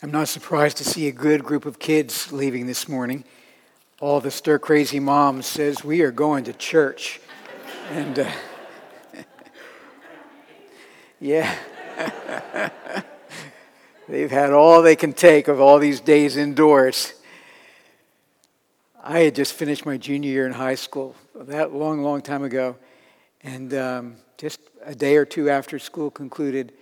I'm not surprised to see a good group of kids leaving this morning. All the stir-crazy moms says, we are going to church. And, yeah. They've had all they can take of all these days indoors. I had just finished my junior year in high school, that long time ago. And just a day or two after school concluded,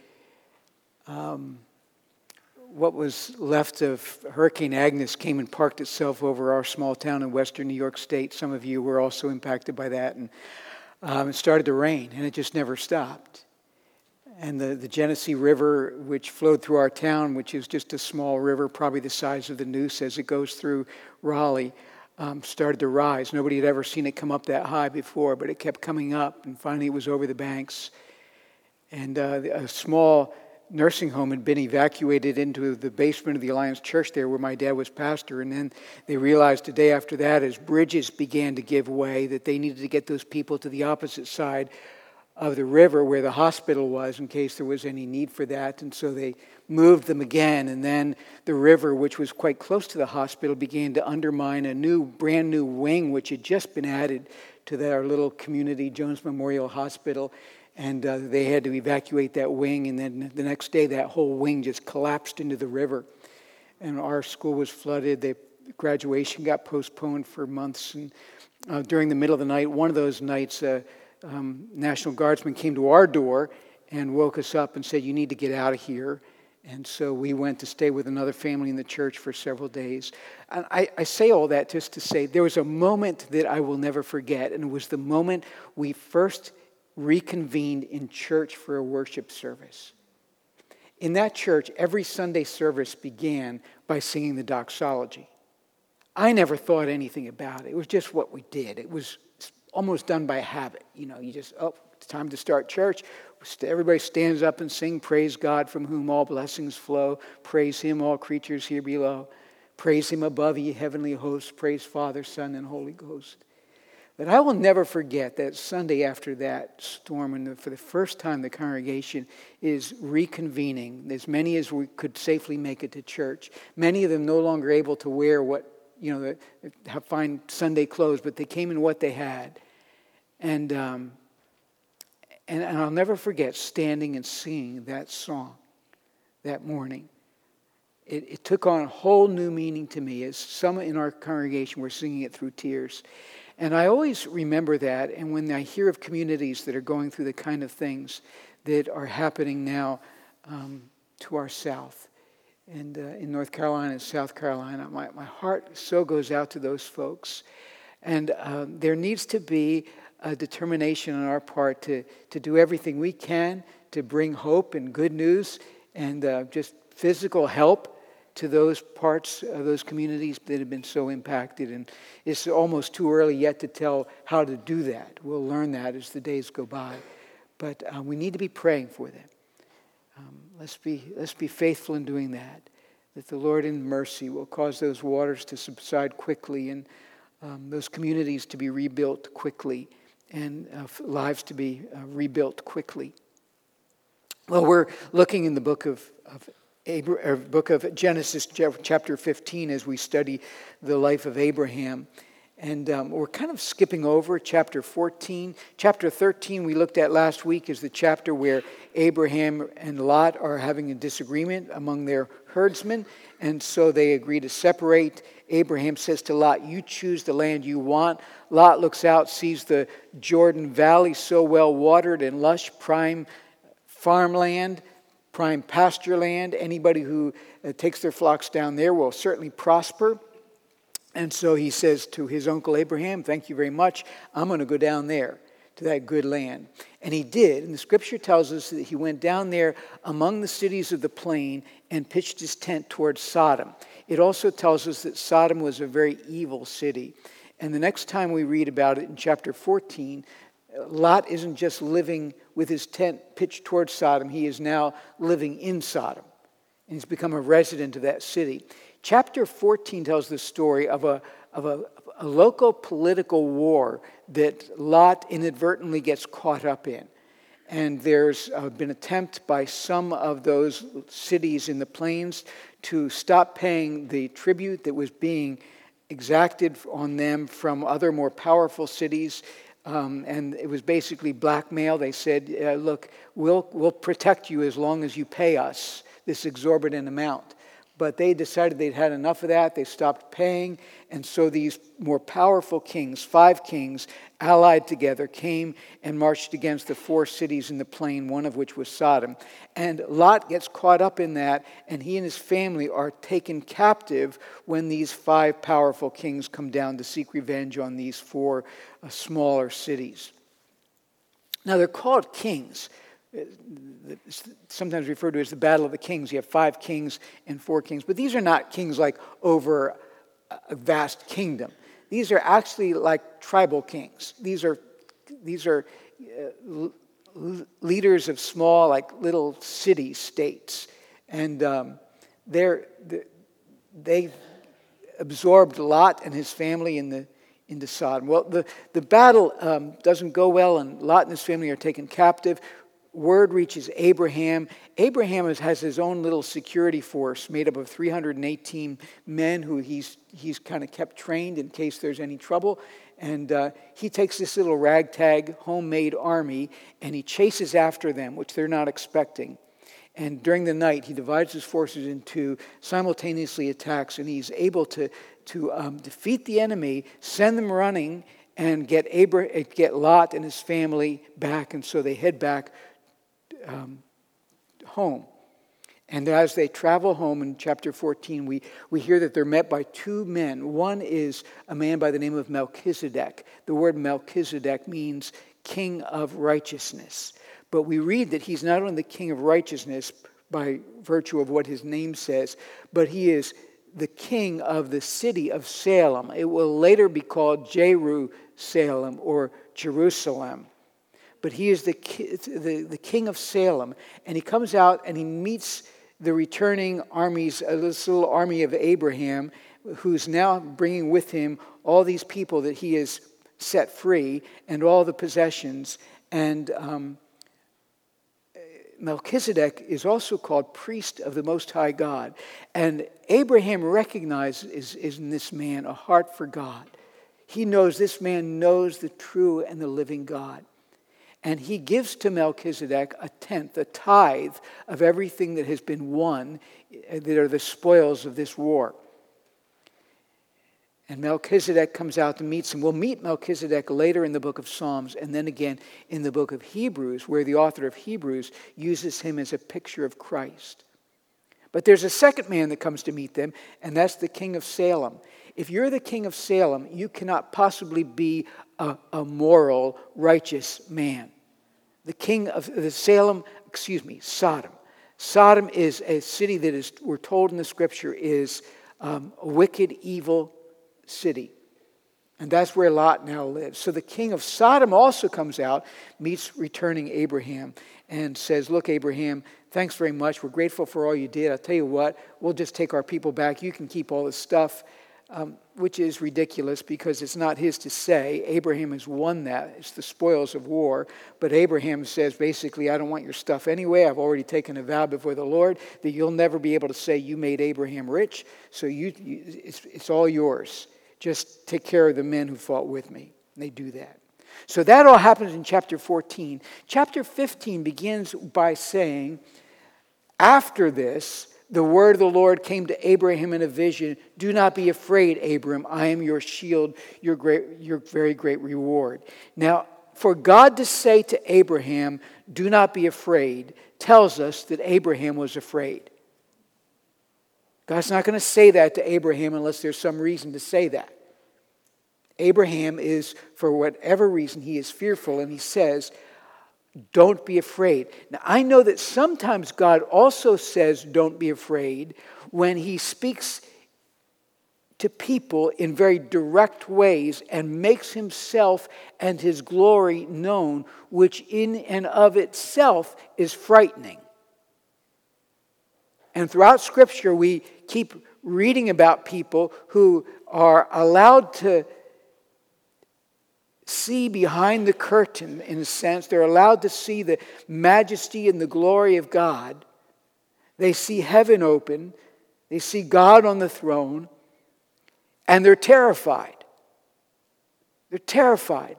what was left of Hurricane Agnes came and parked itself over our small town in western New York State. Some of you were also impacted by that. And it started to rain, and it just never stopped. And the Genesee River, which flowed through our town, which is just a small river, probably the size of the Neuse as it goes through Raleigh, started to rise. Nobody had ever seen it come up that high before, but it kept coming up, and finally it was over the banks. And a small nursing home had been evacuated into the basement of the Alliance Church there where my dad was pastor. And then they realized the day after that, as bridges began to give way, that they needed to get those people to the opposite side of the river where the hospital was in case there was any need for that. And so they moved them again. And then the river, which was quite close to the hospital, began to undermine a brand new wing which had just been added to our little community, Jones Memorial Hospital. And they had to evacuate that wing, and then the next day that whole wing just collapsed into the river. And our school was flooded. The graduation got postponed for months. And during the middle of the night, one of those nights, National Guardsman came to our door and woke us up and said, you need to get out of here. And so we went to stay with another family in the church for several days. And I say all that just to say there was a moment that I will never forget, and it was the moment we first reconvened in church for a worship service. In that church, every Sunday service began by singing the doxology. I never thought anything about it. It was just what we did. It was almost done by habit. You know, you just, it's time to start church. Everybody stands up and sing, praise God from whom all blessings flow. Praise Him, all creatures here below. Praise Him above, ye heavenly hosts. Praise Father, Son, and Holy Ghost. But I will never forget that Sunday after that storm, and for the first time the congregation is reconvening, as many as we could safely make it to church. Many of them no longer able to wear have fine Sunday clothes, but they came in what they had. And I'll never forget standing and singing that song that morning. It took on a whole new meaning to me, as some in our congregation were singing it through tears. And I always remember that, and when I hear of communities that are going through the kind of things that are happening now to our south, and in North Carolina and South Carolina, my heart so goes out to those folks. And there needs to be a determination on our part to do everything we can to bring hope and good news and just physical help to those parts of those communities that have been so impacted. And it's almost too early yet to tell how to do that. We'll learn that as the days go by. But we need to be praying for them. Let's be faithful in doing that the Lord in mercy will cause those waters to subside quickly and those communities to be rebuilt quickly and lives to be rebuilt quickly. Well, we're looking in the book of Genesis, chapter 15, as we study the life of Abraham. And we're kind of skipping over chapter 14. Chapter 13 we looked at last week is the chapter where Abraham and Lot are having a disagreement among their herdsmen. And so they agree to separate. Abraham says to Lot, you choose the land you want. Lot looks out, sees the Jordan Valley so well watered and lush, prime farmland, prime pasture land. Anybody who takes their flocks down there will certainly prosper. And so he says to his uncle Abraham, thank you very much. I'm going to go down there to that good land. And he did. And the scripture tells us that he went down there among the cities of the plain and pitched his tent towards Sodom. It also tells us that Sodom was a very evil city. And the next time we read about it in chapter 14, Lot isn't just living with his tent pitched towards Sodom. He is now living in Sodom. And he's become a resident of that city. Chapter 14 tells the story of a local political war that Lot inadvertently gets caught up in. And there's been an attempt by some of those cities in the plains to stop paying the tribute that was being exacted on them from other more powerful cities. And it was basically blackmail. They said, look, we'll protect you as long as you pay us this exorbitant amount. But they decided they'd had enough of that. They stopped paying. And so these more powerful kings, 5 kings, allied together, came and marched against the 4 cities in the plain, one of which was Sodom. And Lot gets caught up in that, and he and his family are taken captive when these 5 powerful kings come down to seek revenge on these 4 smaller cities. Now, they're called kings. Sometimes referred to as the Battle of the Kings. You have 5 kings and 4 kings. But these are not kings like over a vast kingdom. These are actually like tribal kings. These are leaders of small, like little city states. And they absorbed Lot and his family into Sodom. Well, the battle doesn't go well, and Lot and his family are taken captive. Word reaches Abraham. Abraham has his own little security force made up of 318 men who he's kind of kept trained in case there's any trouble. And he takes this little ragtag homemade army and he chases after them, which they're not expecting. And during the night, he divides his forces into simultaneously attacks, and he's able to defeat the enemy, send them running, and get Lot and his family back. And so they head back home. And as they travel home in chapter 14, we hear that they're met by 2 men. One is a man by the name of Melchizedek. The word Melchizedek means king of righteousness. But we read that he's not only the king of righteousness by virtue of what his name says, but he is the king of the city of Salem. It will later be called Jerusalem or Jerusalem. But he is the king of Salem. And he comes out and he meets the returning armies, this little army of Abraham, who's now bringing with him all these people that he has set free and all the possessions. And Melchizedek is also called priest of the Most High God. And Abraham recognizes in this man a heart for God. He knows this man knows the true and the living God. And he gives to Melchizedek a tenth, a tithe of everything that has been won, that are the spoils of this war. And Melchizedek comes out to meet him. We'll meet Melchizedek later in the book of Psalms, and then again in the book of Hebrews, where the author of Hebrews uses him as a picture of Christ. But there's a second man that comes to meet them, and that's the king of Salem. If you're the king of Salem, you cannot possibly be a moral, righteous man. The king of Sodom. Sodom is a city that is, we're told in the scripture, is a wicked, evil city. And that's where Lot now lives. So the king of Sodom also comes out, meets returning Abraham, and says, look, Abraham, thanks very much. We're grateful for all you did. I'll tell you what, we'll just take our people back. You can keep all this stuff. Which is ridiculous because it's not his to say. Abraham has won that. It's the spoils of war. But Abraham says, basically, I don't want your stuff anyway. I've already taken a vow before the Lord that you'll never be able to say you made Abraham rich. So it's all yours. Just take care of the men who fought with me. And they do that. So that all happens in chapter 14. Chapter 15 begins by saying, after this, the word of the Lord came to Abraham in a vision. Do not be afraid, Abram. I am your shield, your very great reward. Now, for God to say to Abraham, do not be afraid, tells us that Abraham was afraid. God's not going to say that to Abraham unless there's some reason to say that. Abraham is, for whatever reason, he is fearful, and he says, don't be afraid. Now, I know that sometimes God also says, don't be afraid, when he speaks to people in very direct ways and makes himself and his glory known, which in and of itself is frightening. And throughout Scripture, we keep reading about people who are allowed to see behind the curtain, in a sense. They're allowed to see the majesty and the glory of God. They see heaven open. They see God on the throne. And they're terrified. They're terrified.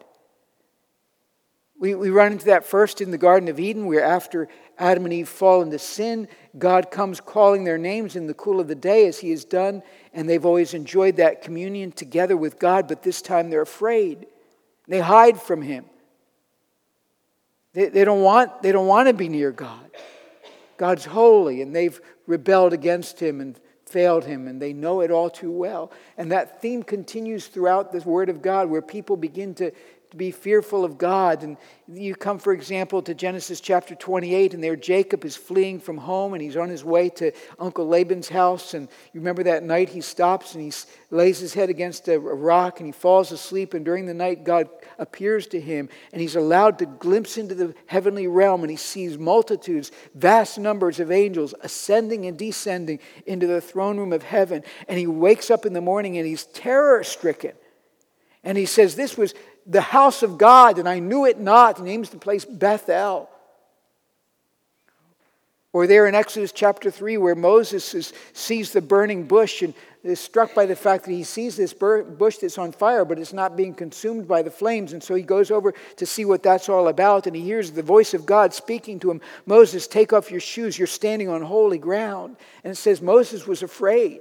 We run into that first in the Garden of Eden, where after Adam and Eve fall into sin, God comes calling their names in the cool of the day as He has done, and they've always enjoyed that communion together with God, but this time they're afraid. They hide from Him. They don't want to be near God. God's holy, and they've rebelled against Him and failed Him, and they know it all too well. And that theme continues throughout the Word of God, where people begin to be fearful of God. And you come, for example, to Genesis chapter 28, and there Jacob is fleeing from home, and he's on his way to Uncle Laban's house. And you remember that night he stops and he lays his head against a rock and he falls asleep. And during the night God appears to him, and he's allowed to glimpse into the heavenly realm, and he sees multitudes, vast numbers of angels ascending and descending into the throne room of heaven. And he wakes up in the morning and he's terror-stricken. And he says, "This was the house of God, and I knew it not." He names the place Bethel. Or there in Exodus chapter 3, where Moses sees the burning bush and is struck by the fact that he sees this bush that's on fire, but it's not being consumed by the flames. And so he goes over to see what that's all about, and he hears the voice of God speaking to him. "Moses, take off your shoes. You're standing on holy ground." And it says Moses was afraid.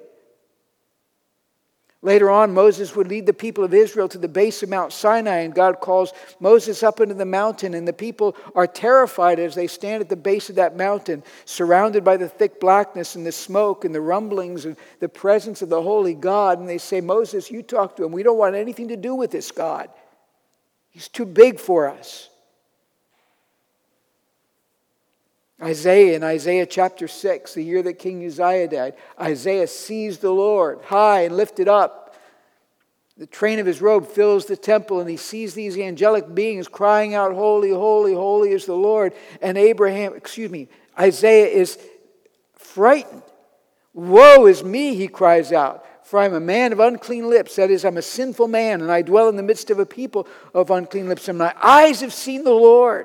Later on, Moses would lead the people of Israel to the base of Mount Sinai, and God calls Moses up into the mountain, and the people are terrified as they stand at the base of that mountain, surrounded by the thick blackness and the smoke and the rumblings and the presence of the holy God. And they say, "Moses, you talk to him. We don't want anything to do with this God. He's too big for us." Isaiah, in Isaiah chapter 6, the year that King Uzziah died, Isaiah sees the Lord high and lifted up. The train of his robe fills the temple, and he sees these angelic beings crying out, "Holy, holy, holy is the Lord." And Isaiah is frightened. "Woe is me," he cries out, "for I'm a man of unclean lips." That is, I'm a sinful man, and I dwell in the midst of a people of unclean lips, and my eyes have seen the Lord.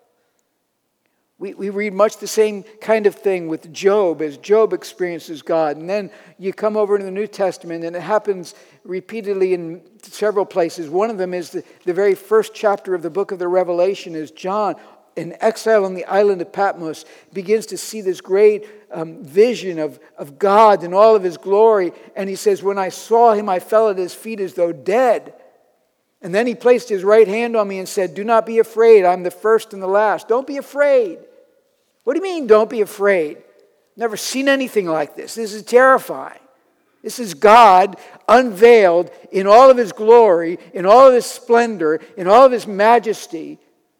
We read much the same kind of thing with Job, as Job experiences God. And then you come over to the New Testament, and it happens repeatedly in several places. One of them is the very first chapter of the book of the Revelation, as John, in exile on the island of Patmos, begins to see this great vision of God in all of His glory. And he says, "When I saw Him, I fell at His feet as though dead. And then He placed His right hand on me and said, 'Do not be afraid. I'm the first and the last.'" Don't be afraid. What do you mean, don't be afraid? Never seen anything like this. This is terrifying. This is God unveiled in all of His glory, in all of His splendor, in all of His majesty.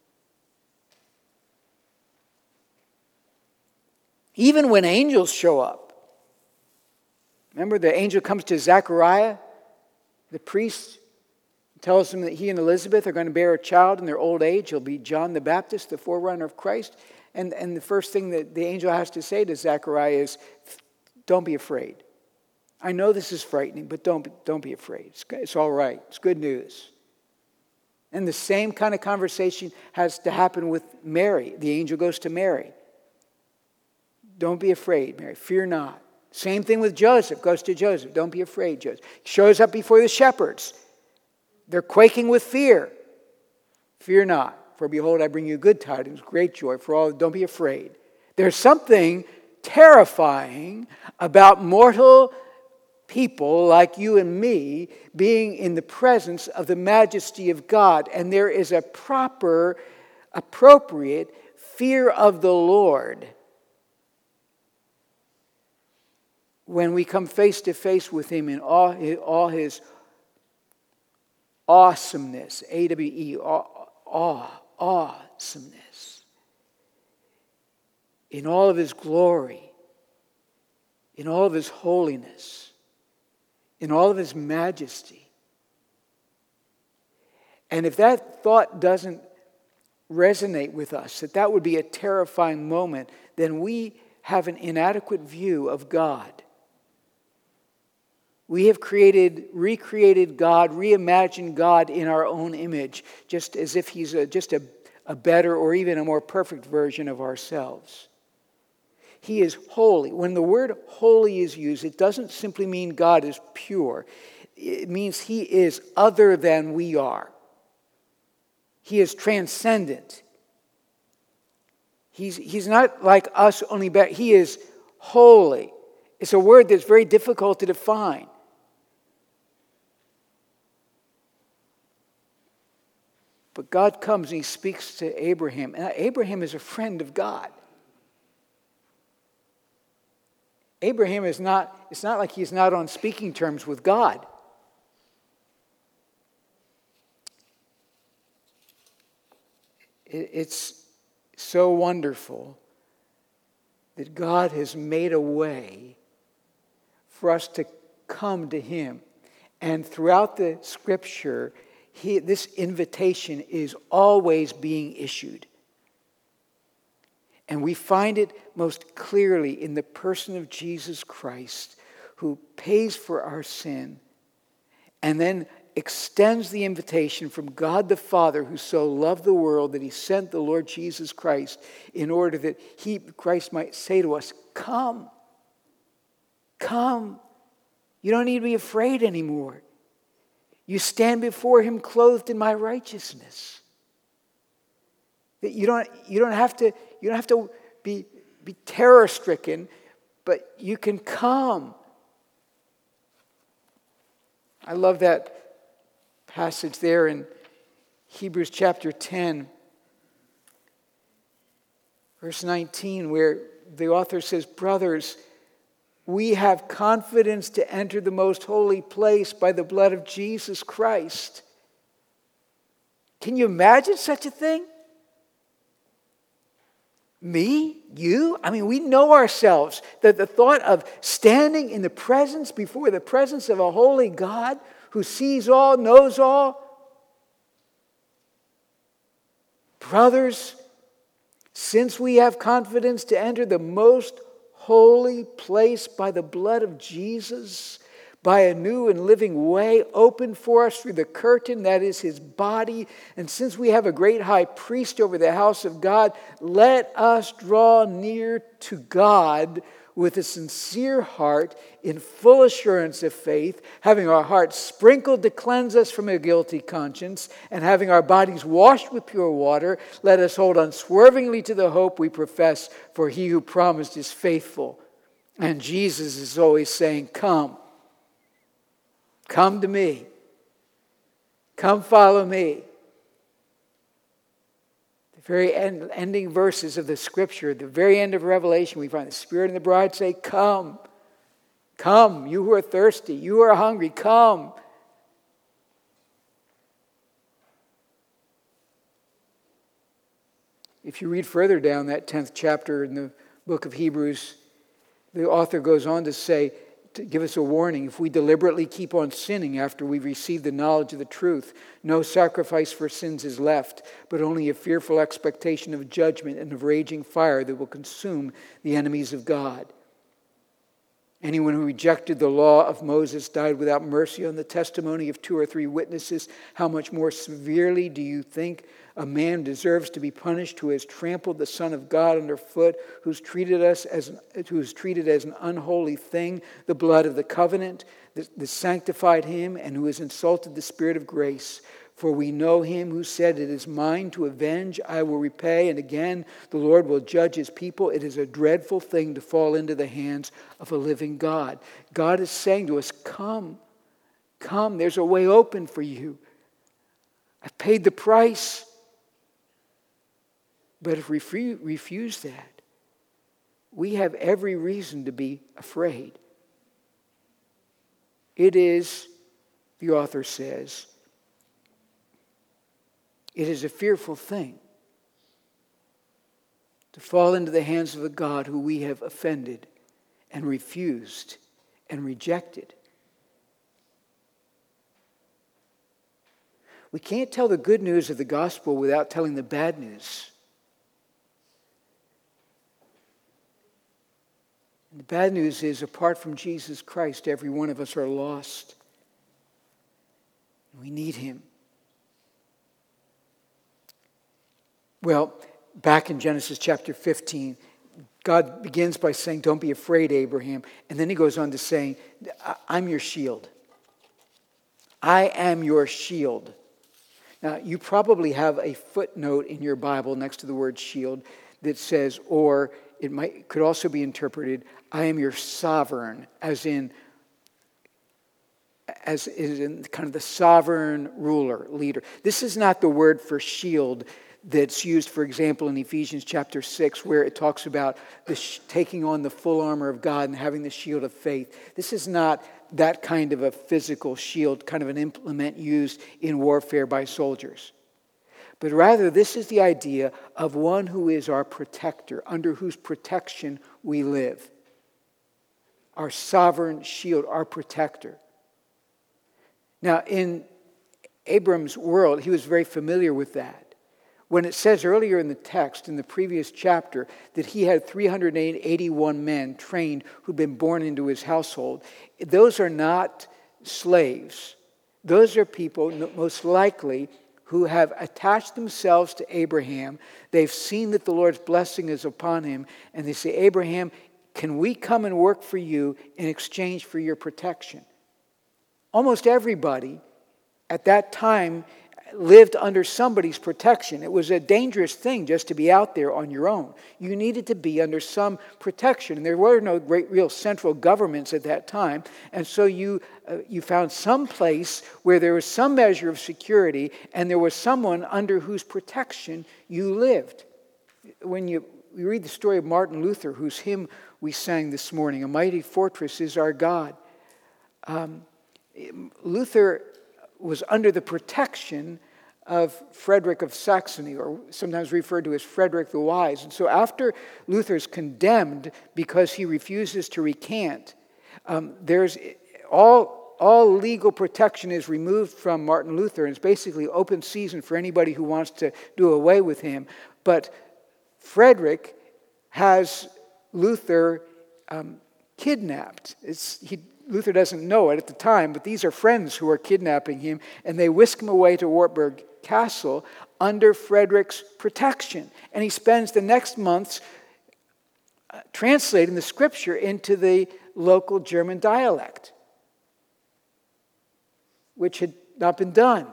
Even when angels show up. Remember, the angel comes to Zechariah, the priest, tells him that he and Elizabeth are going to bear a child in their old age. He'll be John the Baptist, the forerunner of Christ. And the first thing that the angel has to say to Zechariah is, "Don't be afraid. I know this is frightening, but don't be afraid. It's all right. It's good news." And the same kind of conversation has to happen with Mary. The angel goes to Mary. "Don't be afraid, Mary. Fear not." Same thing with Joseph. Goes to Joseph. "Don't be afraid, Joseph." Shows up before the shepherds. They're quaking with fear. "Fear not. For behold, I bring you good tidings, great joy for all. Don't be afraid." There's something terrifying about mortal people like you and me being in the presence of the majesty of God. And there is a proper, appropriate fear of the Lord when we come face to face with Him in all His awesomeness. A-W-E, awesomeness. In all of His glory, in all of His holiness, in all of His majesty. And if that thought doesn't resonate with us, that would be a terrifying moment, then we have an inadequate view of God. We have recreated God, reimagined God in our own image, just as if he's just a better or even a more perfect version of ourselves. He is holy. When the word holy is used, it doesn't simply mean God is pure. It means he is other than we are. He is transcendent. He's not like us, only better. He is holy. It's a word that's very difficult to define. But God comes and he speaks to Abraham. And Abraham is a friend of God. Abraham it's not like he's not on speaking terms with God. It's so wonderful that God has made a way for us to come to him. And throughout the scripture, this invitation is always being issued. And we find it most clearly in the person of Jesus Christ, who pays for our sin and then extends the invitation from God the Father, who so loved the world that he sent the Lord Jesus Christ in order that Christ might say to us, come, come. You don't need to be afraid anymore. You stand before him clothed in my righteousness. That you don't have to be terror-stricken, but you can come. I love that passage there in Hebrews chapter 10, verse 19, where the author says, brothers, we have confidence to enter the most holy place by the blood of Jesus Christ. Can you imagine such a thing? Me? You? I mean, we know ourselves that the thought of standing in the presence, before the presence of a holy God who sees all, knows all. Brothers, since we have confidence to enter the most holy place by the blood of Jesus, by a new and living way opened for us through the curtain that is his body, and since we have a great high priest over the house of God, let us draw near to God with a sincere heart, in full assurance of faith, having our hearts sprinkled to cleanse us from a guilty conscience, and having our bodies washed with pure water, let us hold unswervingly to the hope we profess, for he who promised is faithful. And Jesus is always saying, come. Come to me. Come follow me. The very ending verses of the scripture, the very end of Revelation, we find the Spirit and the bride say, come. Come, you who are thirsty, you who are hungry, come. If you read further down that 10th chapter in the book of Hebrews, the author goes on to say, to give us a warning, if we deliberately keep on sinning after we've received the knowledge of the truth, no sacrifice for sins is left, but only a fearful expectation of judgment and of raging fire that will consume the enemies of God. Anyone who rejected the law of Moses died without mercy on the testimony of 2 or 3 witnesses. How much more severely do you think a man deserves to be punished who has trampled the Son of God underfoot, who's treated as an unholy thing, the blood of the covenant that sanctified him, and who has insulted the Spirit of grace? For we know him who said, it is mine to avenge, I will repay. And again, the Lord will judge his people. It is a dreadful thing to fall into the hands of a living God. God is saying to us, come, come, there's a way open for you. I've paid the price. But if we refuse that, we have every reason to be afraid. It is, the author says, it is a fearful thing to fall into the hands of a God who we have offended and refused and rejected. We can't tell the good news of the gospel without telling the bad news. The bad news is, apart from Jesus Christ, every one of us are lost. We need him. Well, back in Genesis chapter 15, God begins by saying, don't be afraid, Abraham. And then he goes on to saying, I'm your shield. I am your shield. Now, you probably have a footnote in your Bible next to the word shield that says, or could also be interpreted, I am your sovereign, as in kind of the sovereign ruler, leader. This is not the word for shield that's used, for example, in Ephesians chapter 6, where it talks about taking on the full armor of God and having the shield of faith. This is not that kind of a physical shield, kind of an implement used in warfare by soldiers. But rather, this is the idea of one who is our protector, under whose protection we live. Our sovereign shield, our protector. Now, in Abram's world, he was very familiar with that. When it says earlier in the text, in the previous chapter, that he had 381 men trained who'd been born into his household, those are not slaves. Those are people, most likely, who have attached themselves to Abraham. They've seen that the Lord's blessing is upon him, and they say, Abraham, can we come and work for you in exchange for your protection? Almost everybody at that time lived under somebody's protection. It was a dangerous thing just to be out there on your own. You needed to be under some protection. And there were no great real central governments at that time. And so you found some place where there was some measure of security and there was someone under whose protection you lived. When you read the story of Martin Luther, whose hymn we sang this morning, A Mighty Fortress is Our God. Luther was under the protection of Frederick of Saxony, or sometimes referred to as Frederick the Wise. And so after Luther's condemned because he refuses to recant, there's all legal protection is removed from Martin Luther, and it's basically open season for anybody who wants to do away with him. But Frederick has Luther kidnapped. Luther doesn't know it at the time, but these are friends who are kidnapping him, and they whisk him away to Wartburg Castle under Frederick's protection. And he spends the next months translating the scripture into the local German dialect, which had not been done.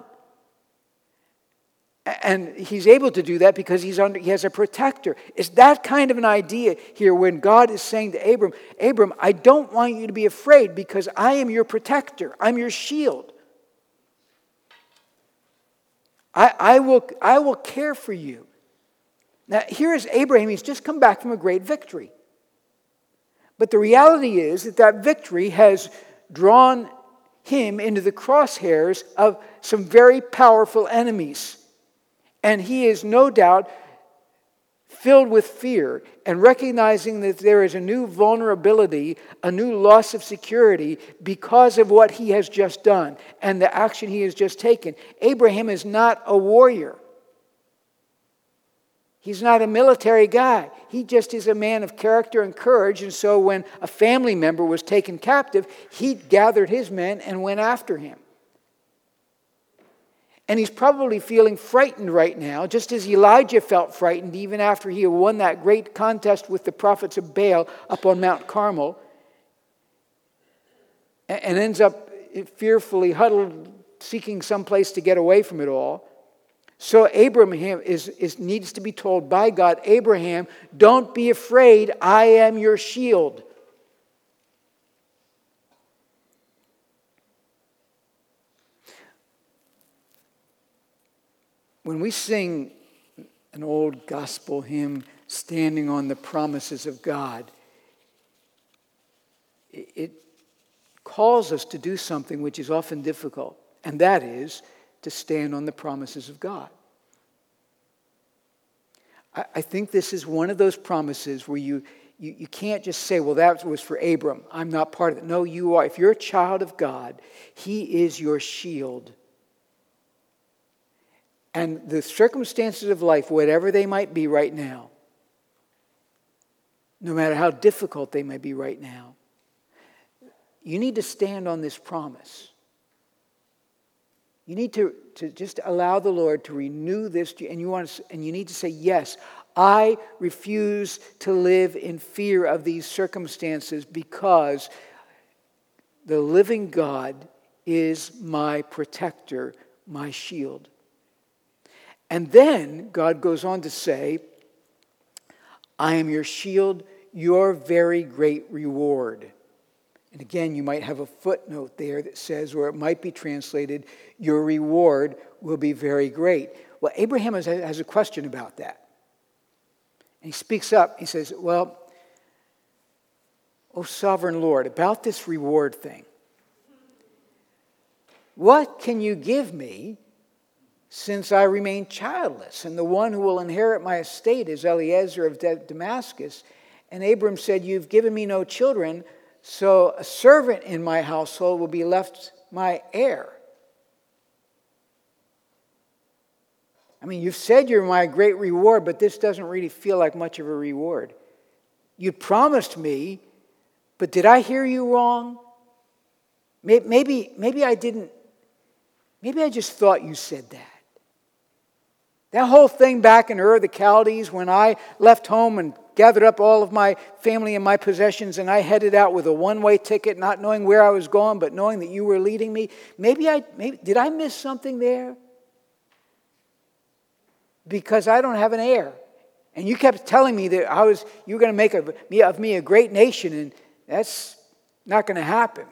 And he's able to do that because he has a protector. It's that kind of an idea here when God is saying to Abram, Abram, I don't want you to be afraid because I am your protector. I'm your shield. I will care for you. Now, here is Abraham. He's just come back from a great victory. But the reality is that victory has drawn him into the crosshairs of some very powerful enemies. And he is no doubt filled with fear and recognizing that there is a new vulnerability, a new loss of security because of what he has just done and the action he has just taken. Abraham is not a warrior. He's not a military guy. He just is a man of character and courage. And so when a family member was taken captive, he gathered his men and went after him. And he's probably feeling frightened right now, just as Elijah felt frightened even after he had won that great contest with the prophets of Baal up on Mount Carmel, and ends up fearfully huddled, seeking some place to get away from it all. So Abraham needs to be told by God, Abraham, don't be afraid, I am your shield. When we sing an old gospel hymn, Standing on the Promises of God, it calls us to do something which is often difficult, and that is to stand on the promises of God. I think this is one of those promises where you can't just say, well, that was for Abram. I'm not part of it. No, you are. If you're a child of God, He is your shield. And the circumstances of life, whatever they might be right now, no matter how difficult they may be right now. You need to stand on this promise. You need to just allow the Lord to renew this, and you need to say, yes, I refuse to live in fear of these circumstances because the living God is my protector, my shield. And then God goes on to say, I am your shield, your very great reward. And again, you might have a footnote there that says, or it might be translated, your reward will be very great. Well, Abraham has a question about that. And he speaks up. He says, well, O sovereign Lord, about this reward thing, what can you give me since I remain childless? And the one who will inherit my estate is Eliezer of Damascus. And Abram said, you've given me no children, so a servant in my household will be left my heir. I mean, you've said you're my great reward, but this doesn't really feel like much of a reward. You promised me, but did I hear you wrong? Maybe I didn't. Maybe I just thought you said that. That whole thing back in Ur of the Chaldees when I left home and gathered up all of my family and my possessions and I headed out with a one-way ticket, not knowing where I was going, but knowing that you were leading me. Maybe did I miss something there? Because I don't have an heir. And you kept telling me that you were going to make of me a great nation, and that's not going to happen.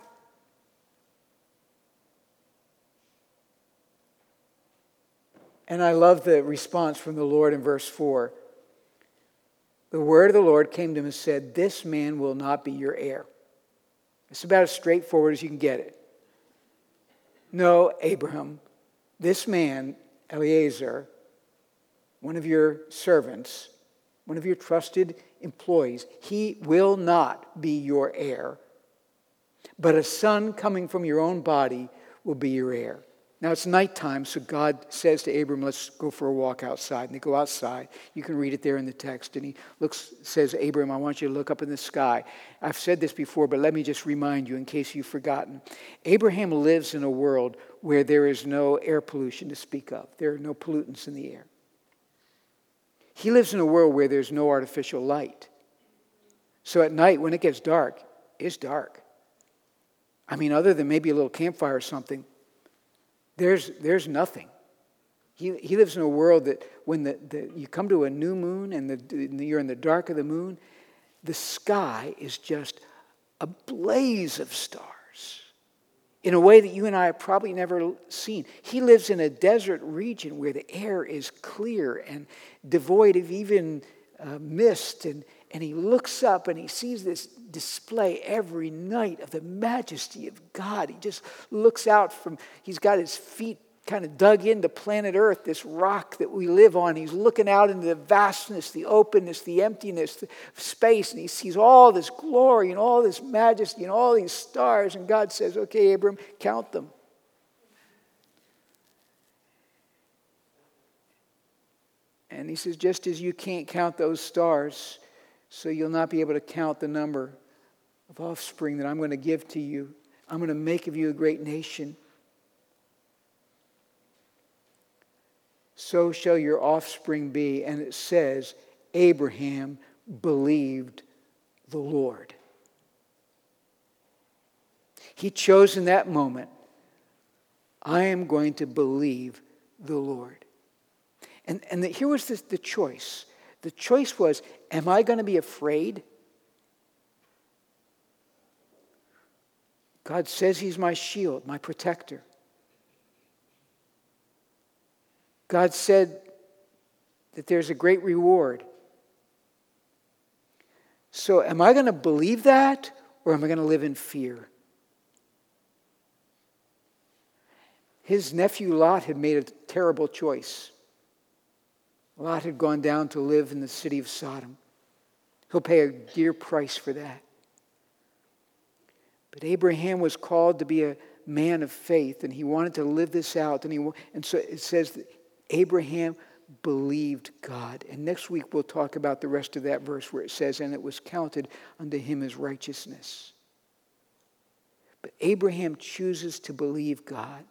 And I love the response from the Lord in verse 4. The word of the Lord came to him and said, this man will not be your heir. It's about as straightforward as you can get it. No, Abraham, this man, Eliezer, one of your servants, one of your trusted employees, he will not be your heir, but a son coming from your own body will be your heir. Now it's nighttime, so God says to Abram, let's go for a walk outside. And they go outside. You can read it there in the text. And he says, Abram, I want you to look up in the sky. I've said this before, but let me just remind you in case you've forgotten. Abraham lives in a world where there is no air pollution to speak of. There are no pollutants in the air. He lives in a world where there's no artificial light. So at night, when it gets dark, it's dark. I mean, other than maybe a little campfire or something, there's nothing. He lives in a world that when you come to a new moon and you're in the dark of the moon, the sky is just a blaze of stars in a way that you and I have probably never seen. He lives in a desert region where the air is clear and devoid of even mist, and he looks up and he sees this display every night of the majesty of God. He just looks out he's got his feet kind of dug into planet Earth, this rock that we live on. He's looking out into the vastness, the openness, the emptiness of space, and he sees all this glory and all this majesty and all these stars, and God says, okay, Abram, count them. And he says, just as you can't count those stars, so you'll not be able to count the number of offspring that I'm going to give to you. I'm going to make of you a great nation. So shall your offspring be. And it says, Abraham believed the Lord. He chose in that moment, I am going to believe the Lord. And here was the choice. The choice was, am I going to be afraid? God says he's my shield, my protector. God said that there's a great reward. So am I going to believe that, or am I going to live in fear? His nephew Lot had made a terrible choice. Lot had gone down to live in the city of Sodom. He'll pay a dear price for that. But Abraham was called to be a man of faith, and he wanted to live this out. And so it says that Abraham believed God. And next week we'll talk about the rest of that verse where it says, and it was counted unto him as righteousness. But Abraham chooses to believe God.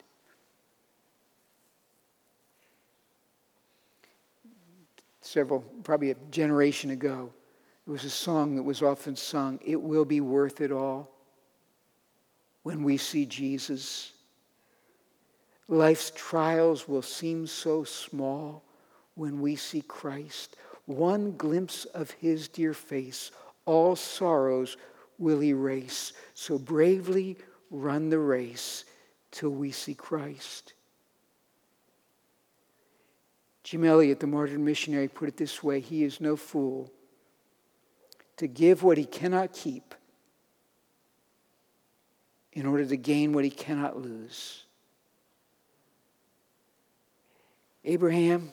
Probably a generation ago, there was a song that was often sung, "It will be worth it all when we see Jesus. Life's trials will seem so small when we see Christ. One glimpse of his dear face, all sorrows will erase. So bravely run the race till we see Christ." Jim Elliot, the martyred missionary, put it this way: he is no fool to give what he cannot keep in order to gain what he cannot lose. Abraham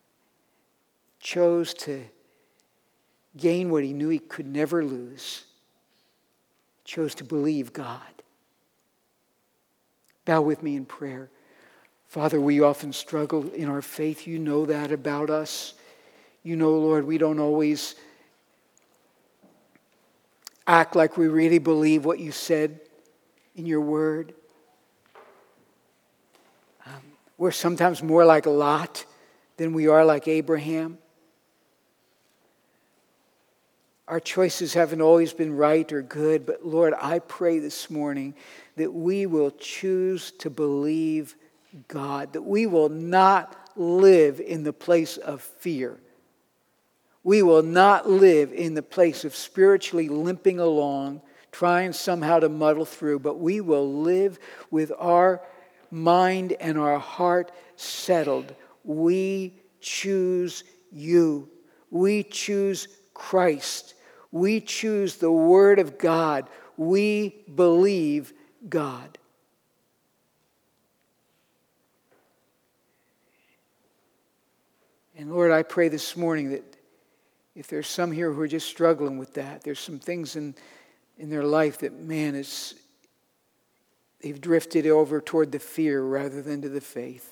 chose to gain what he knew he could never lose. Chose to believe God. Bow with me in prayer. Father, we often struggle in our faith. You know that about us. You know, Lord, we don't always act like we really believe what you said in your word. We're sometimes more like Lot than we are like Abraham. Our choices haven't always been right or good, but Lord, I pray this morning that we will choose to believe God, that we will not live in the place of fear. We will not live in the place of spiritually limping along, trying somehow to muddle through, but we will live with our mind and our heart settled. We choose you. We choose Christ. We choose the Word of God. We believe God. And Lord, I pray this morning that if there's some here who are just struggling with that, there's some things in their life that, man, they've drifted over toward the fear rather than to the faith.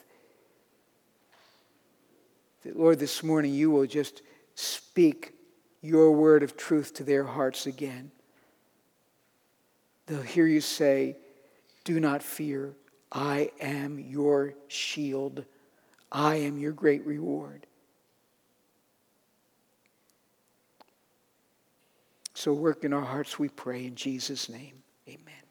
That, Lord, this morning you will just speak your word of truth to their hearts again. They'll hear you say, "Do not fear. I am your shield. I am your great reward." So work in our hearts, we pray in Jesus' name. Amen.